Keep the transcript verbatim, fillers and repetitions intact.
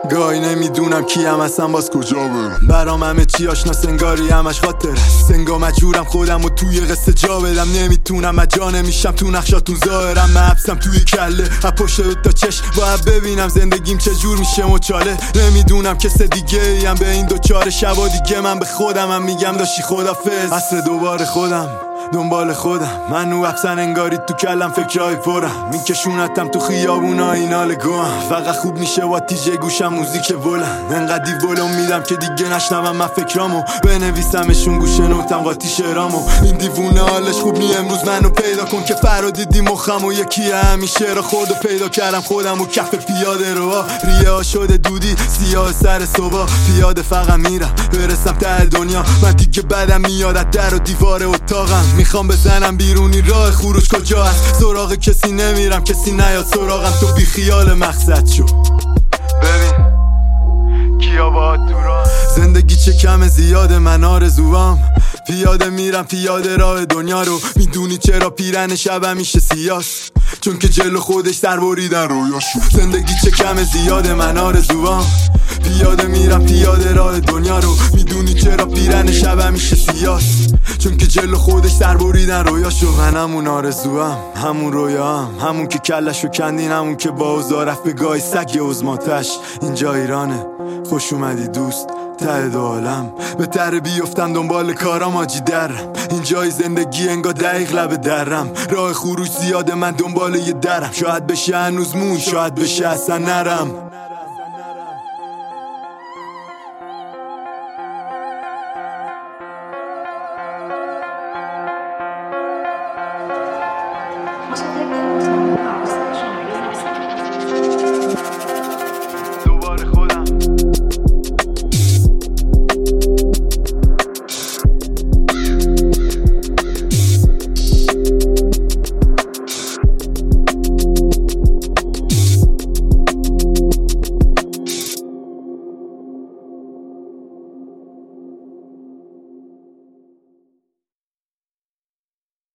گاهی نمیدونم کیم اصلا باز کجا برم. برام همه چی آشنا سنگاری همش خاطر سنگا مجبورم خودم و توی قصه جا بدم. نمیتونم مجا نمیشم تو نقشاتون ظاهرم. من حبسم توی کله پشت تا چشم باید ببینم زندگیم چجور میشه مچاله. نمیدونم کس دیگه ایم به این دوچار شبا دیگه. من به خودم هم میگم داشتی خدافظ. اصل دوباره خودم دنبال خودم. من و حبسن انگاری تو کلم فکرهای پرم. میکشونتم تو خیابونا اینال گوهم. فقط خوب میشه با تیجه گوشم موزیک بلند. انقدر دیولم میدم که دیگه نشنوم من فکرامو. بنویسمشون گوشه نوتم قاطی شعرامو. این دیوونه حالش خوب نی امروز منو پیدا کن که فرا دیدی مخم و یکی همیشه را خود و پیدا کردم خودم و کف پیاده رو. ریه ها شده دودی سیاه سر صبح. پیاده فقط میرم برسم ته دنیا. من دیگه بدم میاد از در و دیوار اتاقم. میخوام بزنم بیرونی راه خروج کجا هست. سراغ کسی نمیرم کسی نیاد سراغم. تو بی خیال مقصد شو ببین کیا با تو راه. زندگی چه کم زیاده من آرزوام. پیاده میرم پیاده راه دنیا رو. میدونی چرا پیرن شبم میشه سیاست چون که جلو خودش سر بریدن رویاشو. زندگی چه کم زیاده من آرزوام. پیاده میرم پیاده راه دنیا رو. میدونی چرا پیرن شبم میشه سیاست چون که جلو خودش سر بریدن رویاشو. من همون آرزوام همون رویام. همون که کلشو کندین همون که با اوزا رفت به گای سگ عظماتش. اینجا ایرانه خوش اومدی دوست ته دو عالم. به تره بیفتم دنبال کارام آجی درم. اینجای زندگی انگار دقیق لب درم. راه خروج زیاده من دنبال یه درم. شاید بشه هنوز موی شاید بشه اصلا نرم. Music